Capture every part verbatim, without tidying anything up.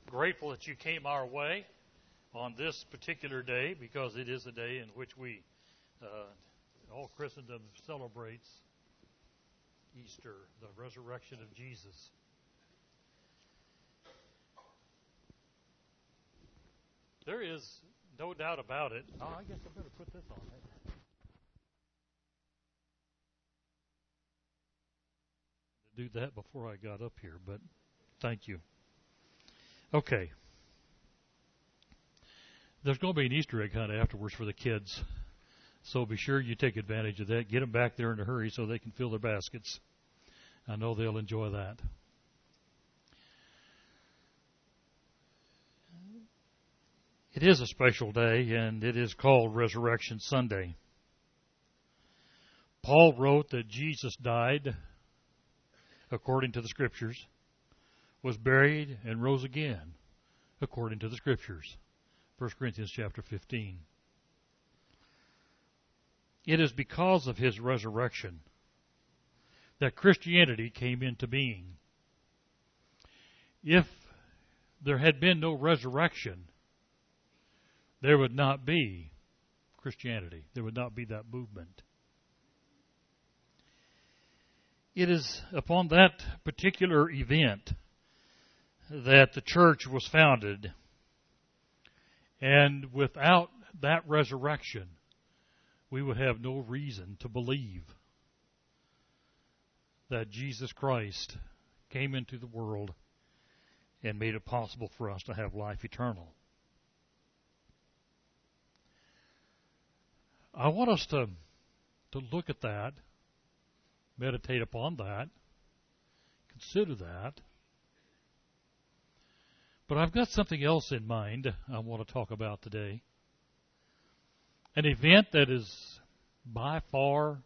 grateful that you came our way on this particular day, because it is a day in which we, uh, all Christendom celebrates Easter, the resurrection of Jesus. There is no doubt about it. Oh, I guess I better put this on. To do that before I got up here, but thank you. Okay. There's going to be an Easter egg hunt afterwards for the kids, so be sure you take advantage of that. Get them back there in a hurry so they can fill their baskets. I know they'll enjoy that. It is a special day, and it is called Resurrection Sunday. Paul wrote that Jesus died according to the Scriptures, was buried, and rose again according to the Scriptures. First Corinthians chapter fifteen. It is because of his resurrection that Christianity came into being. If there had been no resurrection, there would not be Christianity. There would not be that movement. It is upon that particular event that the church was founded. And without that resurrection, we would have no reason to believe that Jesus Christ came into the world and made it possible for us to have life eternal. I want us to, to look at that, meditate upon that, consider that. But I've got something else in mind I want to talk about today. An event that is by far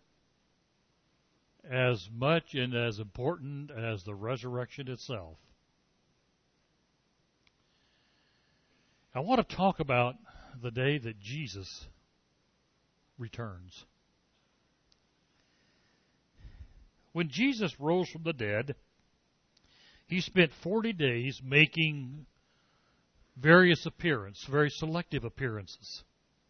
as much and as important as the resurrection itself. I want to talk about the day that Jesus returns. When Jesus rose from the dead, he spent forty days making various appearances, very selective appearances.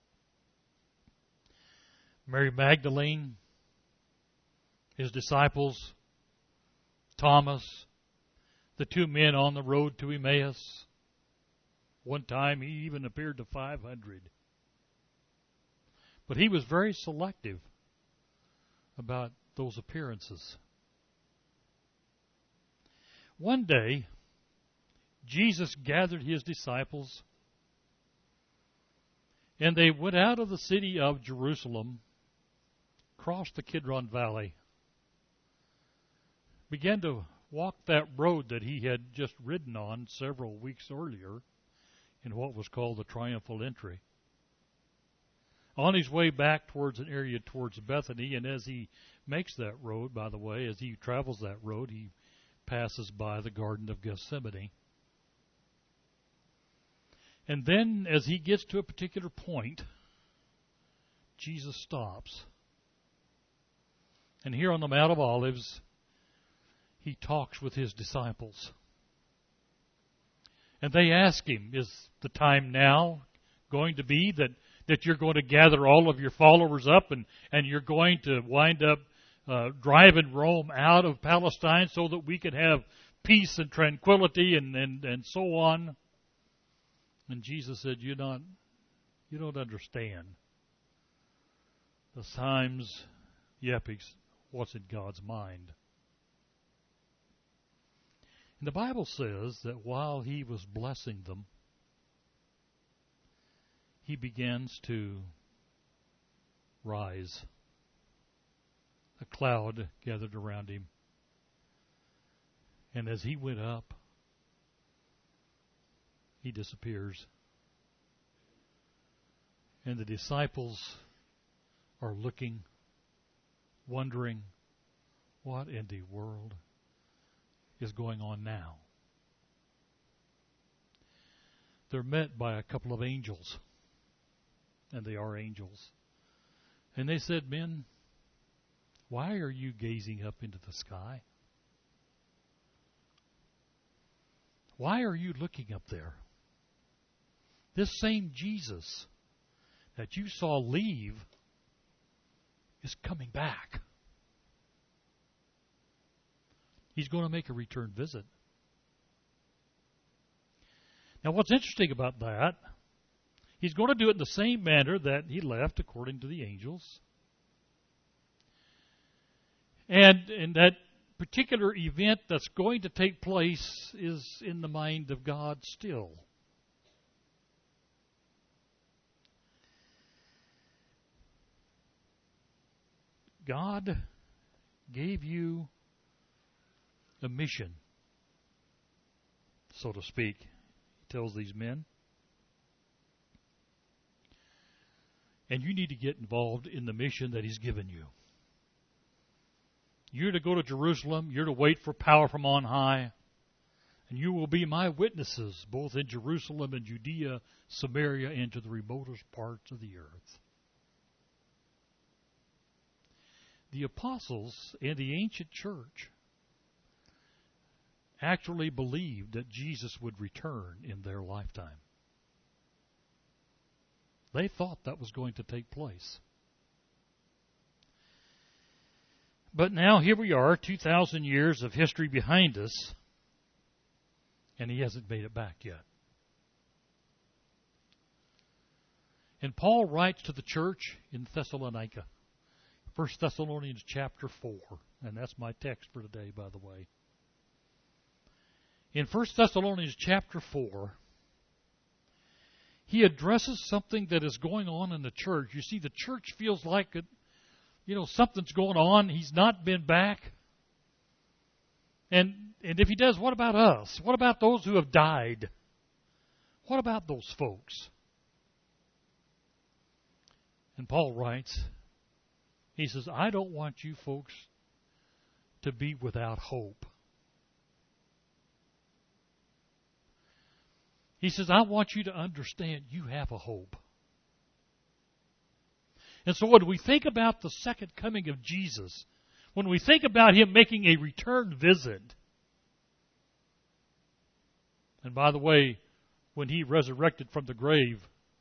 Mary Magdalene, his disciples, Thomas, the two men on the road to Emmaus. One time he even appeared to five hundred. But he was very selective about those appearances. One day, Jesus gathered his disciples, and they went out of the city of Jerusalem, crossed the Kidron Valley, began to walk that road that he had just ridden on several weeks earlier in what was called the Triumphal Entry. On his way back towards an area towards Bethany, and as he makes that road, by the way, as he travels that road, he passes by the Garden of Gethsemane. And then, as he gets to a particular point, Jesus stops. And here on the Mount of Olives, he talks with his disciples. And they ask him, is the time now going to be that, that you're going to gather all of your followers up and, and you're going to wind up uh, driving Rome out of Palestine so that we can have peace and tranquility and, and, and so on? And Jesus said, you don't, you don't understand the times, the epics, what's in God's mind. And the Bible says that while he was blessing them, he begins to rise. A cloud gathered around him. And as he went up, he disappears. And the disciples are looking, wondering, what in the world is going on now? They're met by a couple of angels. And they are angels. And they said, men, why are you gazing up into the sky? why are you looking up there? This same Jesus that you saw leave is coming back. He's going to make a return visit. Now, what's interesting about that, he's going to do it in the same manner that he left, according to the angels. And, and that particular event that's going to take place is in the mind of God still. God gave you a mission, so to speak, he tells these men. And you need to get involved in the mission that he's given you. You're to go to Jerusalem. You're to wait for power from on high. And you will be my witnesses, both in Jerusalem and Judea, Samaria, and to the remotest parts of the earth. The apostles and the ancient church actually believed that Jesus would return in their lifetime. They thought that was going to take place. But now here we are, two thousand years of history behind us, and he hasn't made it back yet. And Paul writes to the church in Thessalonica, First Thessalonians chapter four, and that's my text for today, by the way. In First Thessalonians chapter four, he addresses something that is going on in the church. You see, the church feels like it, you know, something's going on. He's not been back. And and if he does, what about us? What about those who have died? What about those folks? And Paul writes, he says, I don't want you folks to be without hope. He says, I want you to understand you have a hope. And so when we think about the second coming of Jesus, when we think about him making a return visit, and by the way, when he resurrected from the grave,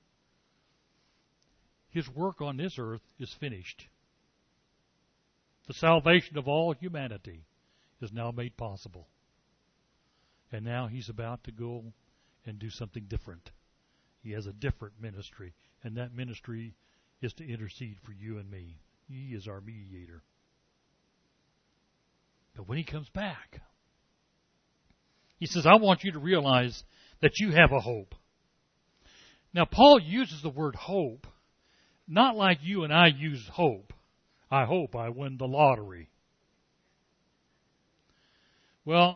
his work on this earth is finished. The salvation of all humanity is now made possible. And now he's about to go and do something different. He has a different ministry, and that ministry is to intercede for you and me. He is our mediator. But when he comes back, he says, I want you to realize that you have a hope. Now, Paul uses the word hope, not like you and I use hope. I hope I win the lottery. Well,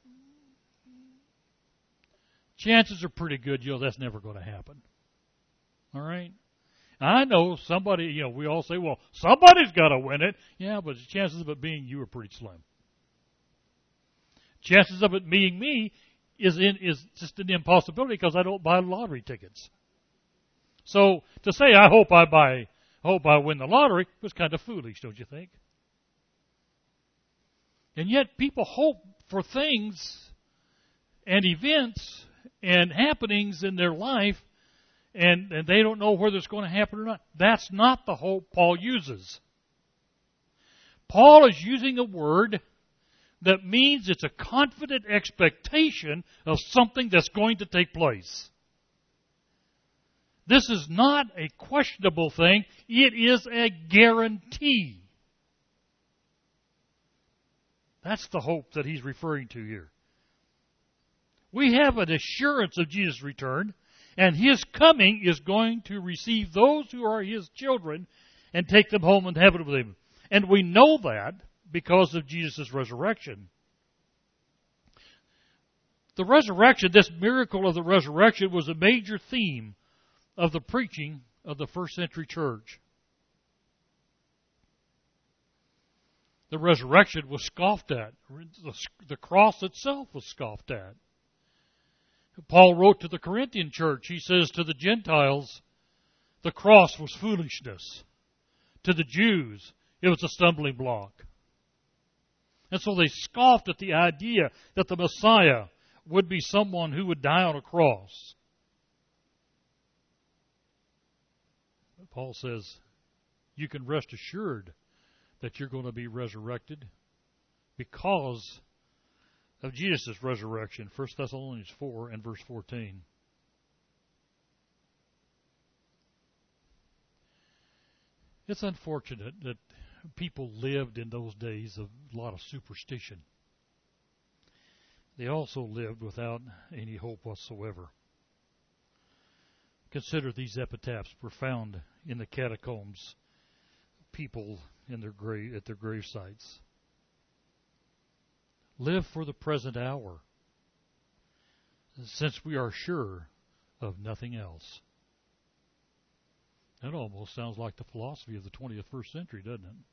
chances are pretty good, you know, that's never going to happen. All right? I know somebody, you know, we all say, well, somebody's got to win it. Yeah, but the chances of it being you are pretty slim. Chances of it being me is in, is just an impossibility because I don't buy lottery tickets. So to say I hope I buy, hope I win the lottery was kind of foolish, don't you think? And yet people hope for things and events and happenings in their life, and, and they don't know whether it's going to happen or not. That's not the hope Paul uses. Paul is using a word that means it's a confident expectation of something that's going to take place. This is not a questionable thing. It is a guarantee. That's the hope that he's referring to here. We have an assurance of Jesus' return, and his coming is going to receive those who are his children and take them home in heaven with him. And we know that because of Jesus' resurrection. The resurrection, this miracle of the resurrection, was a major theme of the preaching of the first century church. The resurrection was scoffed at. The cross itself was scoffed at. Paul wrote to the Corinthian church, he says to the Gentiles, the cross was foolishness. To the Jews, it was a stumbling block. And so they scoffed at the idea that the Messiah would be someone who would die on a cross. Paul says, you can rest assured that you're going to be resurrected because of Jesus' resurrection. First Thessalonians four and verse fourteen. It's unfortunate that people lived in those days of a lot of superstition. They also lived without any hope whatsoever. Consider these epitaphs were found in the catacombs, people in their grave at their grave sites. Live for the present hour, since we are sure of nothing else. That almost sounds like the philosophy of the twenty-first century, doesn't it?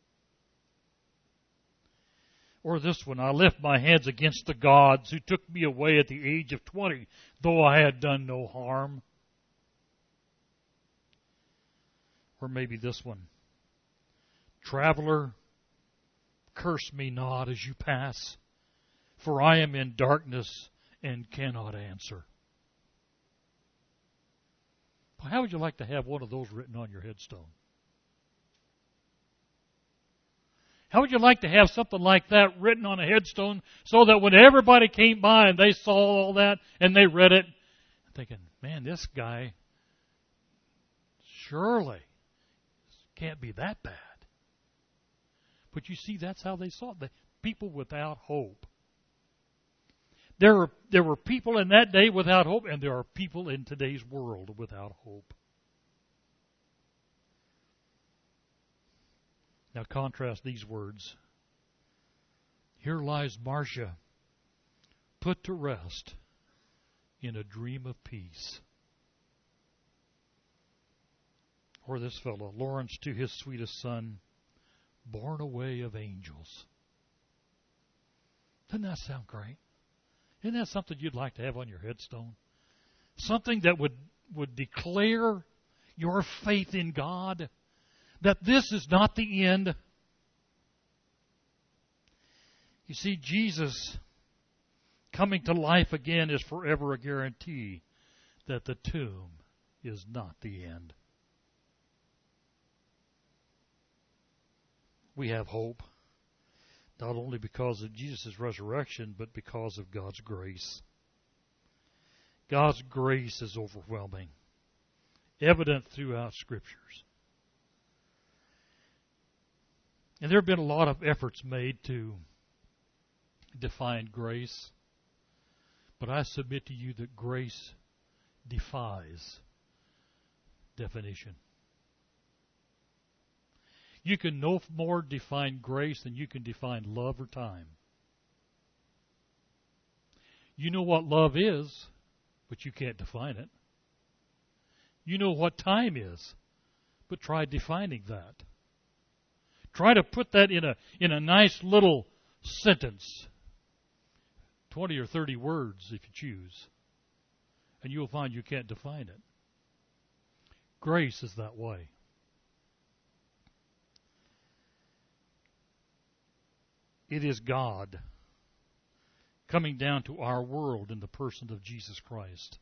Or this one, I lift my hands against the gods who took me away at the age of twenty, though I had done no harm. Or maybe this one, traveler, curse me not as you pass, for I am in darkness and cannot answer. How would you like to have one of those written on your headstone? How would you like to have something like that written on a headstone so that when everybody came by and they saw all that and they read it, thinking, man, this guy surely can't be that bad. But you see, that's how they saw it. The people without hope. There were, there were people in that day without hope, and there are people in today's world without hope. Now contrast these words. Here lies Marcia, put to rest in a dream of peace. Or this fellow, Lawrence to his sweetest son, born away of angels. Doesn't that sound great? Isn't that something you'd like to have on your headstone? Something that would, would declare your faith in God, that this is not the end. You see, Jesus coming to life again is forever a guarantee that the tomb is not the end. We have hope, not only because of Jesus' resurrection, but because of God's grace. God's grace is overwhelming, evident throughout Scriptures. And there have been a lot of efforts made to define grace, but I submit to you that grace defies definition. You can no more define grace than you can define love or time. You know what love is, but you can't define it. You know what time is, but try defining that. Try to put that in a in a nice little sentence, twenty or thirty words if you choose, and you'll find you can't define it. Grace is that way. It is God coming down to our world in the person of Jesus Christ.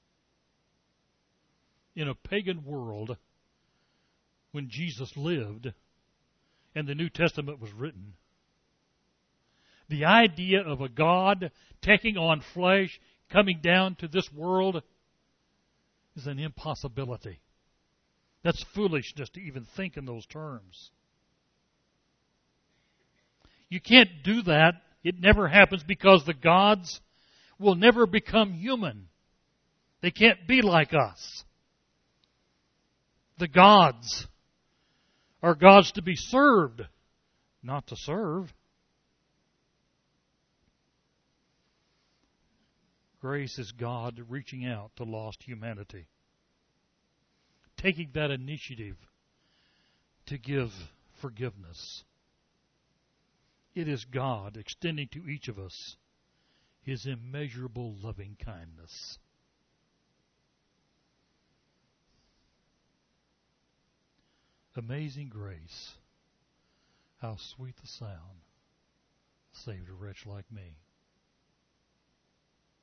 In a pagan world, when Jesus lived and the New Testament was written, the idea of a God taking on flesh, coming down to this world, is an impossibility. That's foolishness to even think in those terms. You can't do that. It never happens because the gods will never become human. They can't be like us. The gods are gods to be served, not to serve. Grace is God reaching out to lost humanity, taking that initiative to give forgiveness. It is God extending to each of us His immeasurable loving kindness. Amazing grace, how sweet the sound saved a wretch like me.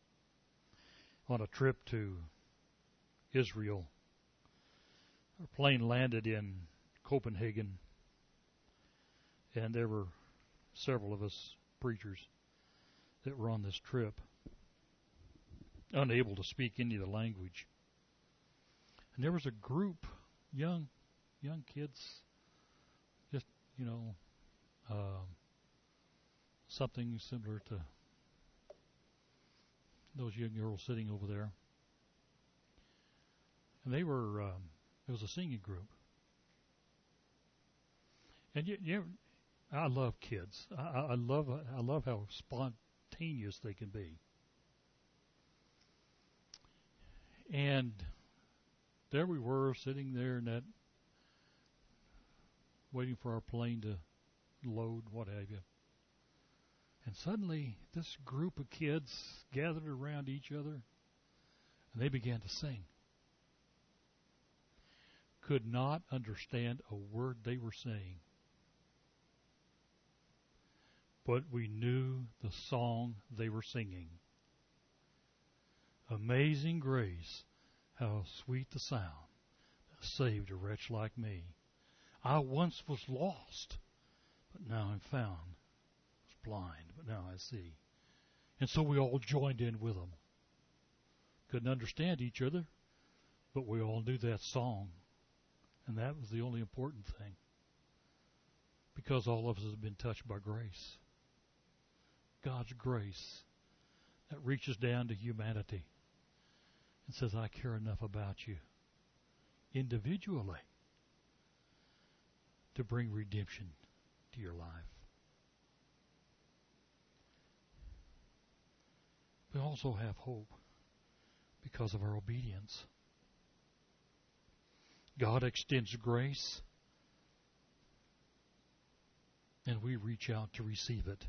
on a trip to Israel. Our plane landed in Copenhagen, and there were several of us preachers that were on this trip, unable to speak any of the language. And there was a group, young young kids, just, you know, uh, something similar to those young girls sitting over there. And they were, um, it was a singing group. And you, you I love kids. I, I love I love how spontaneous they can be. And there we were, sitting there in that, waiting for our plane to load, what have you. And suddenly, this group of kids gathered around each other, and they began to sing. Could not understand a word they were saying, but we knew the song they were singing. Amazing grace, how sweet the sound that saved a wretch like me. I once was lost, but now I'm found. I was blind, but now I see. And so we all joined in with them. Couldn't understand each other, but we all knew that song. And that was the only important thing. Because all of us have been touched by grace. God's grace that reaches down to humanity and says, I care enough about you individually to bring redemption to your life. We also have hope because of our obedience. God extends grace, and we reach out to receive it.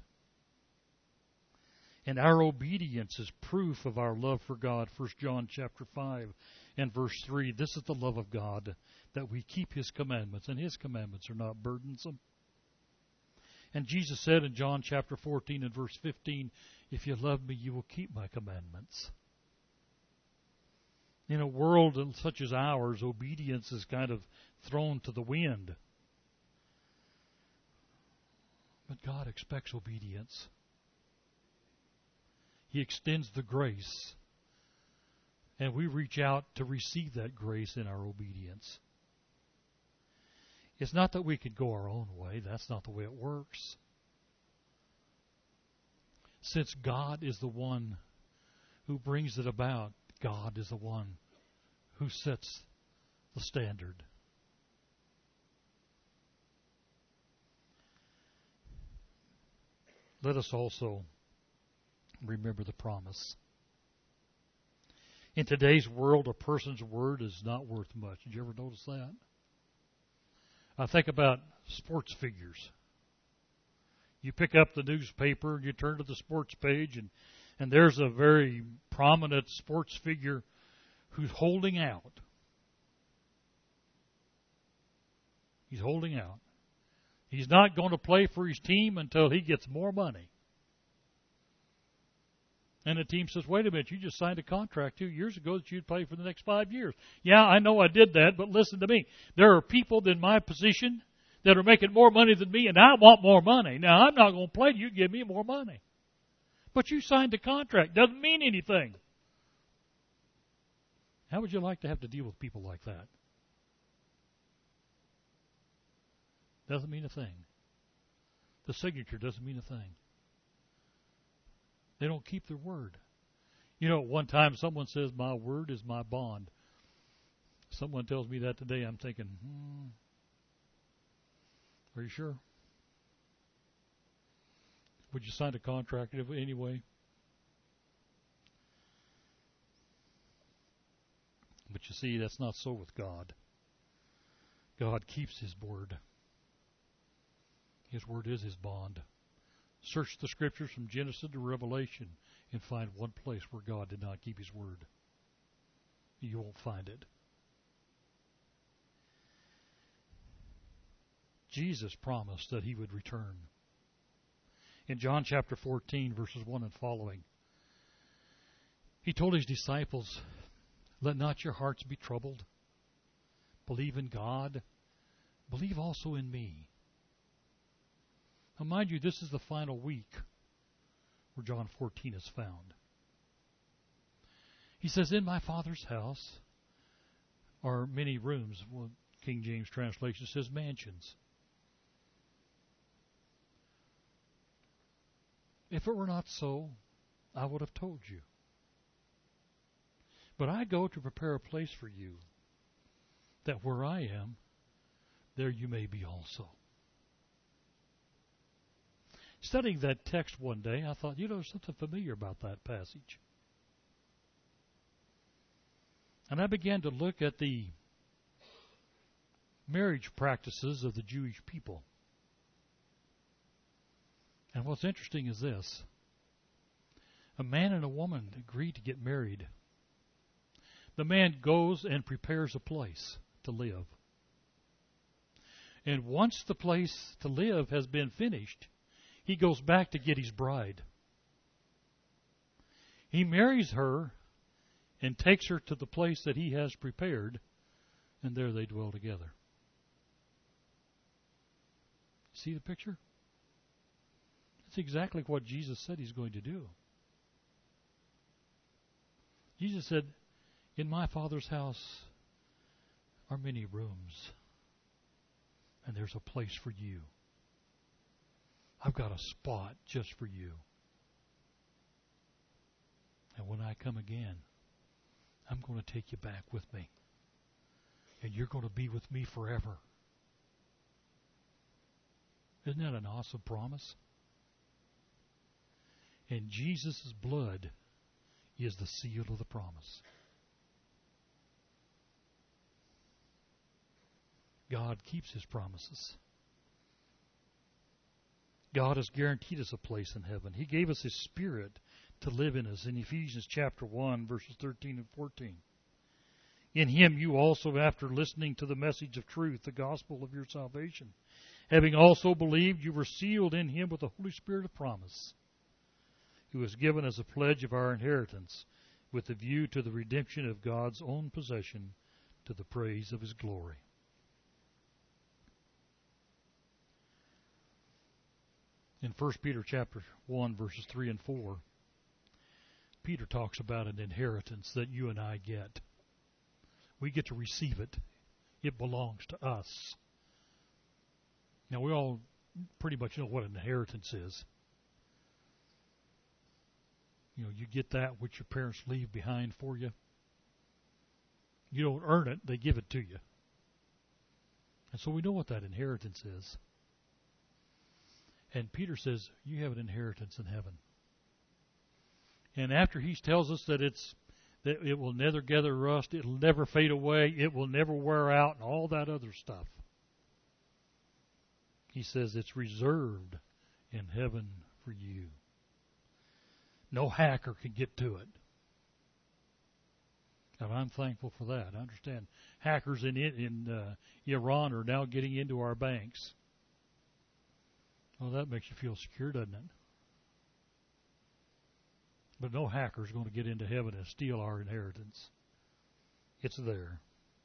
And our obedience is proof of our love for God. First John chapter five and verse three. This is the love of God, that we keep His commandments, and His commandments are not burdensome. And Jesus said in John chapter fourteen and verse fifteen, if you love me, you will keep my commandments. In a world such as ours, obedience is kind of thrown to the wind. But God expects obedience. He extends the grace, and we reach out to receive that grace in our obedience. It's not that we could go our own way. That's not the way it works. Since God is the one who brings it about, God is the one who sets the standard. Let us also remember the promise. In today's world, a person's word is not worth much. Did you ever notice that? I think about sports figures. You pick up the newspaper and you turn to the sports page, and, and there's a very prominent sports figure who's holding out. He's holding out. He's not going to play for his team until he gets more money. And the team says, wait a minute, you just signed a contract two years ago that you'd play for the next five years. Yeah, I know I did that, but listen to me. There are people in my position that are making more money than me, and I want more money. Now, I'm not going to play. You give me more money. But you signed a contract. Doesn't mean anything. How would you like to have to deal with people like that? Doesn't mean a thing. The signature doesn't mean a thing. They don't keep their word. You know, one time someone says, my word is my bond. Someone tells me that today, I'm thinking, hmm, are you sure? Would you sign a contract anyway? But you see, that's not so with God. God keeps His word. His word is His bond. Search the Scriptures from Genesis to Revelation and find one place where God did not keep His word. You won't find it. Jesus promised that He would return. In John chapter fourteen, verses one and following, He told his disciples, let not your hearts be troubled. Believe in God. Believe also in me. Now, mind you, this is the final week where John fourteen is found. He says, in my Father's house are many rooms. Well, King James translation says mansions. If it were not so, I would have told you. But I go to prepare a place for you, that where I am, there you may be also. Studying that text one day, I thought, you know, there's something familiar about that passage. And I began to look at the marriage practices of the Jewish people. And what's interesting is this. A man and a woman agree to get married. The man goes and prepares a place to live. And once the place to live has been finished, he goes back to get his bride. He marries her and takes her to the place that he has prepared, and there they dwell together. See the picture? That's exactly what Jesus said he's going to do. Jesus said, in my Father's house are many rooms, and there's a place for you. I've got a spot just for you. And when I come again, I'm going to take you back with me. And you're going to be with me forever. Isn't that an awesome promise? And Jesus' blood is the seal of the promise. God keeps His promises. God has guaranteed us a place in heaven. He gave us His Spirit to live in us in Ephesians chapter one, verses thirteen and fourteen. In Him you also, after listening to the message of truth, the gospel of your salvation, having also believed, you were sealed in Him with the Holy Spirit of promise, who was given as a pledge of our inheritance, with a view to the redemption of God's own possession, to the praise of His glory. In First Peter chapter one, verses three and four, Peter talks about an inheritance that you and I get. We get to receive it. It belongs to us. Now, we all pretty much know what an inheritance is. You know, you get that which your parents leave behind for you. You don't earn it, they give it to you. And so we know what that inheritance is. And Peter says, you have an inheritance in heaven. And after he tells us that it's that it will never gather rust, it'll never fade away, it will never wear out, and all that other stuff, he says it's reserved in heaven for you. No hacker can get to it. And I'm thankful for that. I understand hackers in in uh, Iran are now getting into our banks. Well, that makes you feel secure, doesn't it? But no hacker is going to get into heaven and steal our inheritance. It's there.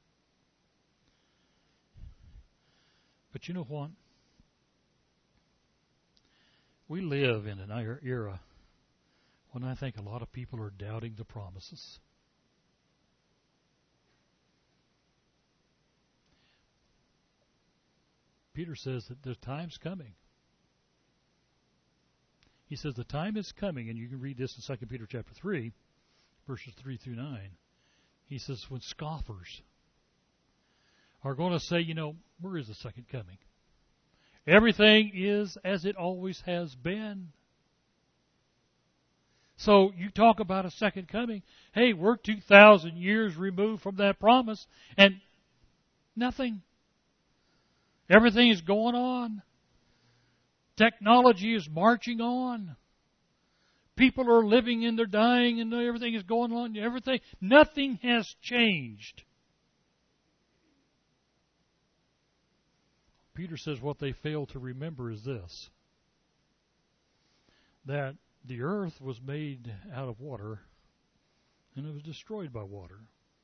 But you know what? We live in an era when I think a lot of people are doubting the promises. Peter says that the time's coming. He says the time is coming, and you can read this in Second Peter chapter three, verses three through nine. He says when scoffers are going to say, you know, where is the second coming? Everything is as it always has been. So you talk about a second coming. Hey, we're two thousand years removed from that promise, and nothing. Everything is going on. Technology is marching on. People are living and they're dying and everything is going on. Everything, nothing has changed. Peter says what they fail to remember is this: that the earth was made out of water and it was destroyed by water.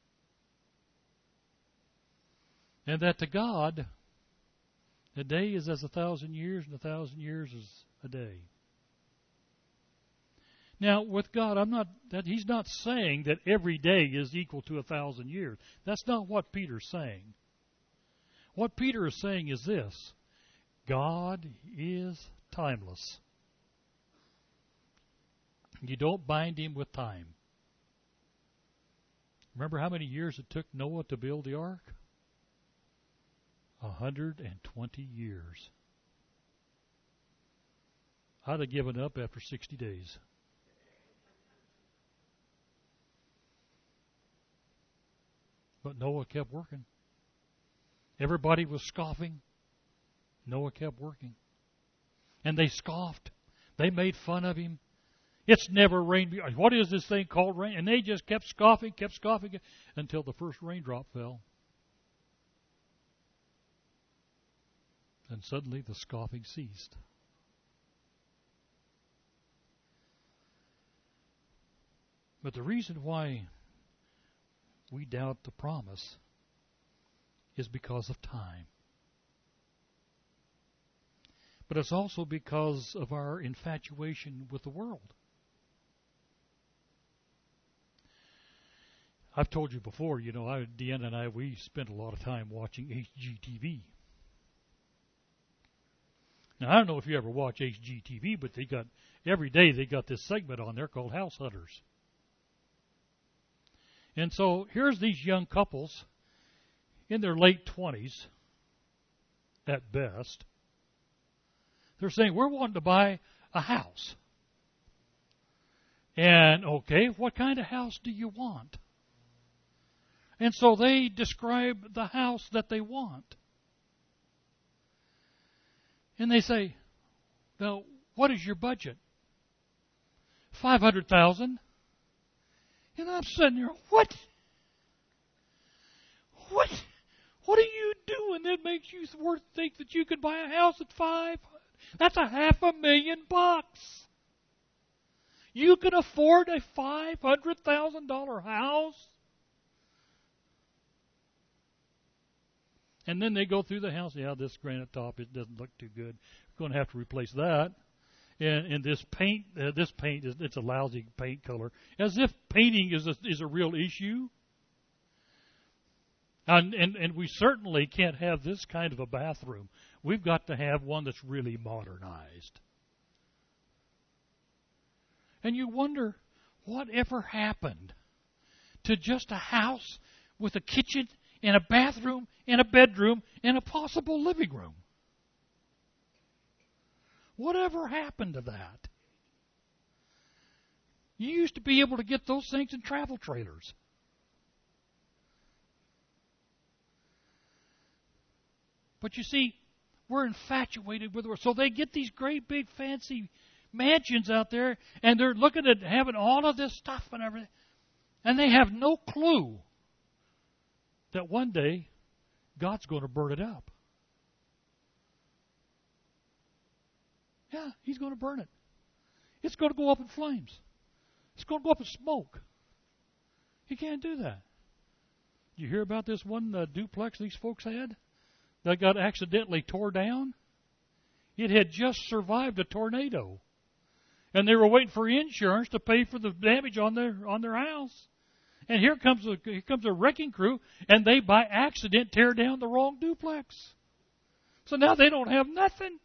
And that to God, a day is as a thousand years, and a thousand years is a day. Now, with God, I'm not that He's not saying that every day is equal to a thousand years. That's not what Peter's saying. What Peter is saying is this: God is timeless. You don't bind Him with time. Remember how many years it took Noah to build the ark? A hundred and twenty years. I'd have given up after sixty days. But Noah kept working. Everybody was scoffing. Noah kept working. And they scoffed. They made fun of him. It's never rained. What is this thing called rain? And they just kept scoffing, kept scoffing, until the first raindrop fell. And suddenly the scoffing ceased. But the reason why we doubt the promise is because of time. But it's also because of our infatuation with the world. I've told you before, you know, I, Deanna and I, we spent a lot of time watching H G T V. Now, I don't know if you ever watch H G T V, but they got, every day they got this segment on there called House Hunters. And so here's these young couples in their late twenties, at best. They're saying, we're wanting to buy a house. And, okay, what kind of house do you want? And so they describe the house that they want. And they say, now, what is your budget? five hundred thousand dollars. And I'm sitting there, what? What? What are you doing that makes you worth think that you could buy a house at five? That's a half a million bucks. You can afford a five hundred thousand dollars house? And then they go through the house. Yeah, this granite top, it doesn't look too good. We're going to have to replace that. And, and this paint, uh, this paint is it's a lousy paint color, as if painting is a, is a real issue. And, and and we certainly can't have this kind of a bathroom. We've got to have one that's really modernized. And you wonder, whatever happened to just a house with a kitchen and a bathroom and a bedroom and a possible living room? Whatever happened to that? You used to be able to get those things in travel trailers. But you see, we're infatuated with it. So they get these great big fancy mansions out there, and they're looking at having all of this stuff and everything. And they have no clue that one day God's going to burn it up. Yeah, He's going to burn it. It's going to go up in flames. It's going to go up in smoke. You can't do that. You hear about this one uh, duplex these folks had that got accidentally tore down? It had just survived a tornado. And they were waiting for insurance to pay for the damage on their on their house. And here comes a here comes a wrecking crew, and they by accident tear down the wrong duplex. So now they don't have nothing.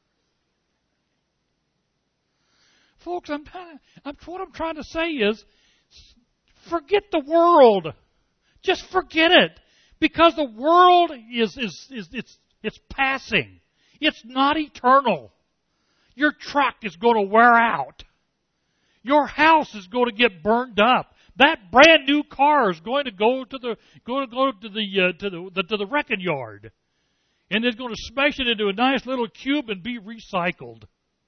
Folks, I'm, I'm what I'm trying to say is, forget the world. Just forget it, because the world is is is it's it's passing. It's not eternal. Your truck is going to wear out. Your house is going to get burned up. That brand new car is going to go to the going to go to the uh, to the, the to the wrecking yard, and it's going to smash it into a nice little cube and be recycled.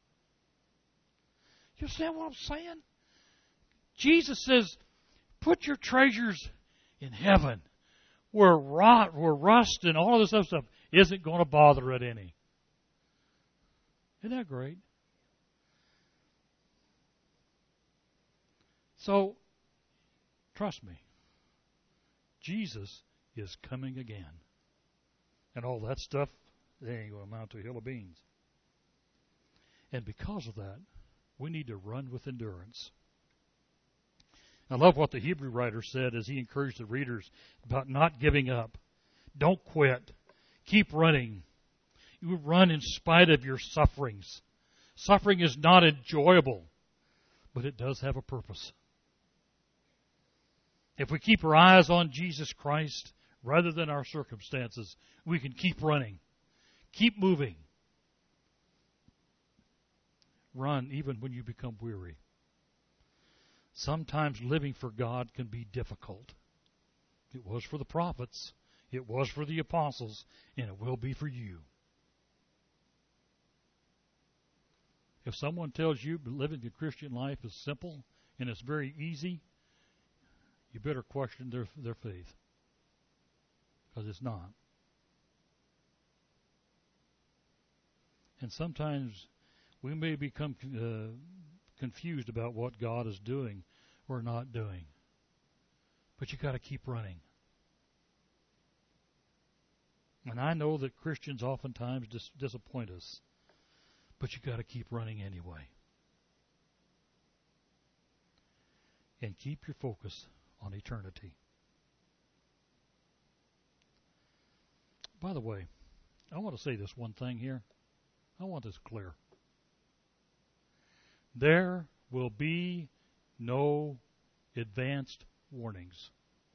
You understand what I'm saying? Jesus says, "Put your treasures in heaven, where rot, where rust, and all this other stuff isn't going to bother it any." Isn't that great? So, Trust me. Jesus is coming again. And all that stuff, they ain't going to amount to a hill of beans. And because of that, we need to run with endurance. I love what the Hebrew writer said as he encouraged the readers about not giving up. Don't quit. Keep running. You run in spite of your sufferings. Suffering is not enjoyable, but it does have a purpose. If we keep our eyes on Jesus Christ rather than our circumstances, we can keep running. Keep moving. Run even when you become weary. Sometimes living for God can be difficult. It was for the prophets. It was for the apostles. And it will be for you. If someone tells you living the Christian life is simple and it's very easy, you better question their, their faith. Because it's not. And sometimes we may become uh, confused about what God is doing or not doing. But you got to keep running. And I know that Christians oftentimes dis- disappoint us. But you got to keep running anyway. And keep your focus on eternity. By the way, I want to say this one thing here. I want this clear. There will be no advanced warnings.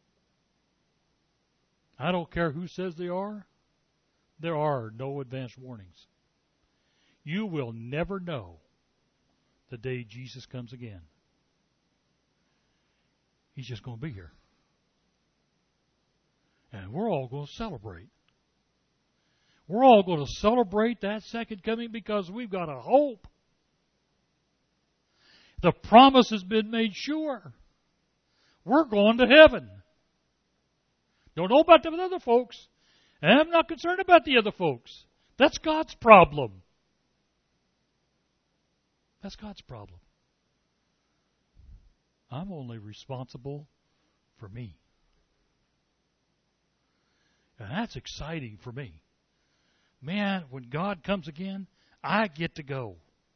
I don't care who says they are. There are no advanced warnings. You will never know the day Jesus comes again. He's just going to be here. And we're all going to celebrate. We're all going to celebrate that second coming because we've got a hope. The promise has been made sure. We're going to heaven. Don't know about the other folks. And I'm not concerned about the other folks. That's God's problem. That's God's problem. I'm only responsible for me. And that's exciting for me. Man, when God comes again, I get to go.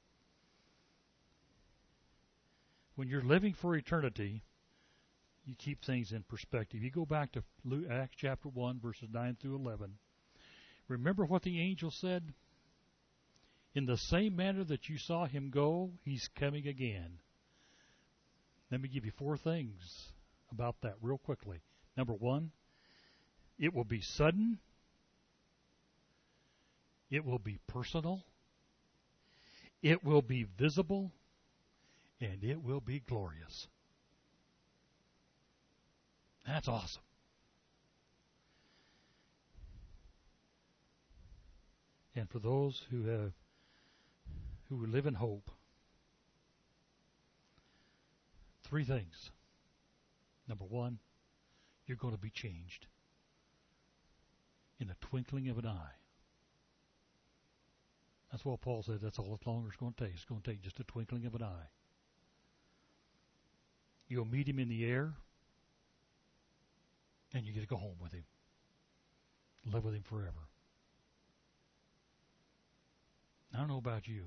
When you're living for eternity, you keep things in perspective. You go back to Acts chapter one, verses nine through eleven. Remember what the angel said? In the same manner that you saw him go, he's coming again. Let me give you four things about that real quickly. Number one, it will be sudden. It will be personal. It will be visible. And it will be glorious. That's awesome. And for those who have who live in hope, three things. Number one, you're going to be changed in the twinkling of an eye. That's what Paul said. That's all it's longer it's going to take. It's going to take just a twinkling of an eye. You'll meet him in the air, and you get to go home with him. Live with him forever. I don't know about you,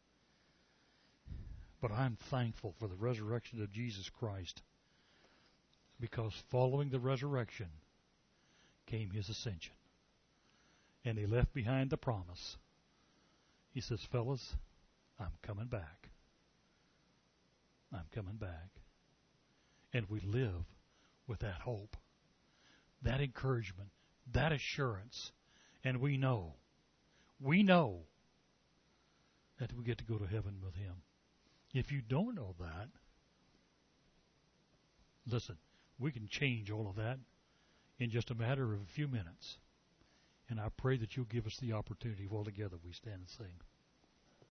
but I'm thankful for the resurrection of Jesus Christ, because following the resurrection came his ascension. And he left behind the promise. He says, fellas, I'm coming back. I'm coming back. And we live with that hope, that encouragement, that assurance. And we know, we know that we get to go to heaven with him. If you don't know that, listen, we can change all of that in just a matter of a few minutes. And I pray that you'll give us the opportunity while together we stand and sing.